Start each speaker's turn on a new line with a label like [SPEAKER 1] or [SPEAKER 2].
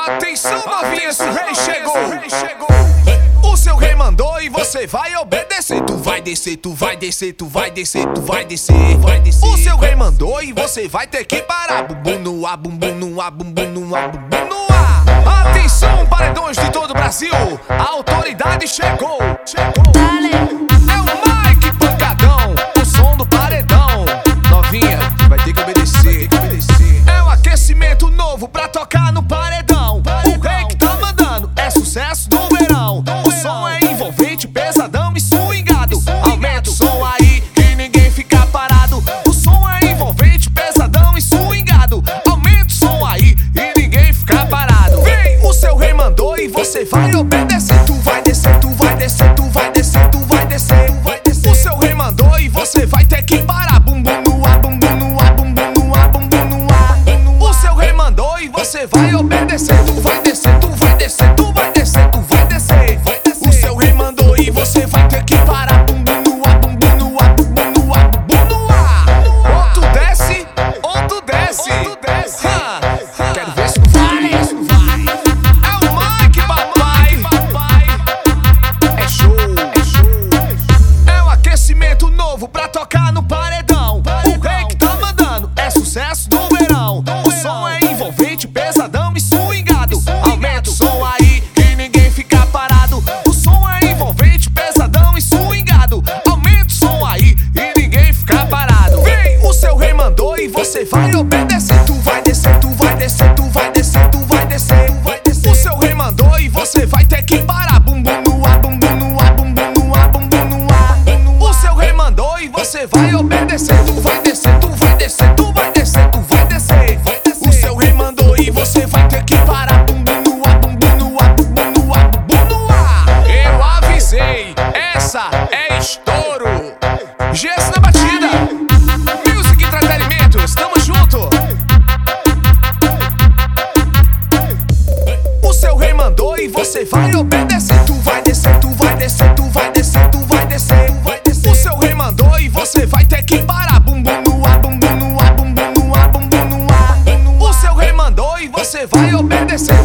[SPEAKER 1] Atenção, novinhas, o rei chegou. O seu rei mandou e você vai obedecer. Tu vai descer, tu vai descer, tu vai descer, tu vai descer. O seu rei mandou e você vai ter que parar. Bumbum no ar, bumbum no ar, bumbum no ar, bumbum no ar. Atenção, paredões de todo o Brasil, a autoridade chegou. É o Mike Pancadão, o som do paredão. Novinha, vai ter que obedecer. É um aquecimento novo pra tocar no paredão. O rei que tá mandando é sucesso do verão. O som é envolvente, pesadão e swingado. Aumenta o som aí que ninguém fica parado. O som é envolvente, pesadão e swingado. Aumenta o som aí e ninguém fica parado. Vem, o seu rei mandou e você vai obedecer. Tu vai descer, tu vai descer, tu vai descer, tu vai descer. O seu rei mandou e você vai ter que parar. Bumbum no ar, bumbum no ar, bumbum no ar, bumbum no ar. O seu rei mandou e você vai obedecer. Tu vai descer, tu vai descer, tu vai descer, tu vai descer. O seu rei mandou e você vai ter que parar. Bumbum no ar, bumbum no ar, bumbum no ar, bumbum no ar. Ou tu desce, ou tu desce. Quero ver se tu vai. É o Mike, papai. É show. É um aquecimento novo pra tocar no paredão. O rei que tá mandando é sucesso do verão. O som é envolvente, pesadão e swingado. Aumenta o som aí que ninguém fica parado. O som é envolvente, pesadão e swingado. Aumenta o som aí e ninguém fica parado. Vem, o seu rei mandou e você vai obedecer. Tu vai descer, tu vai descer, tu vai descer, tu vai descer. O seu rei mandou e você vai ter que parar. Bumbum no ar, bumbum no ar, bumbum no ar, bumbum no ar. O seu rei mandou e você vai obedecer. Tu vai descer, tu vai descer, tu vai descer, tu vai descer. O seu rei mandou e você vai ter que parar. Bumbum no ar, bumbum no ar, bumbum no ar, bumbum no ar. Eu avisei, essa é estouro. GS na batida, Music Entretenimentos, tamo junto. O seu rei mandou e você vai obedecer. Tu vai descer, tu vai descer, tu vai descer, tu vai descer. O seu rei mandou e você vai ter que parar. Bumbum no ar, bumbum no ar, bumbum no ar, bumbum no ar. O seu rei mandou e você vai obedecer.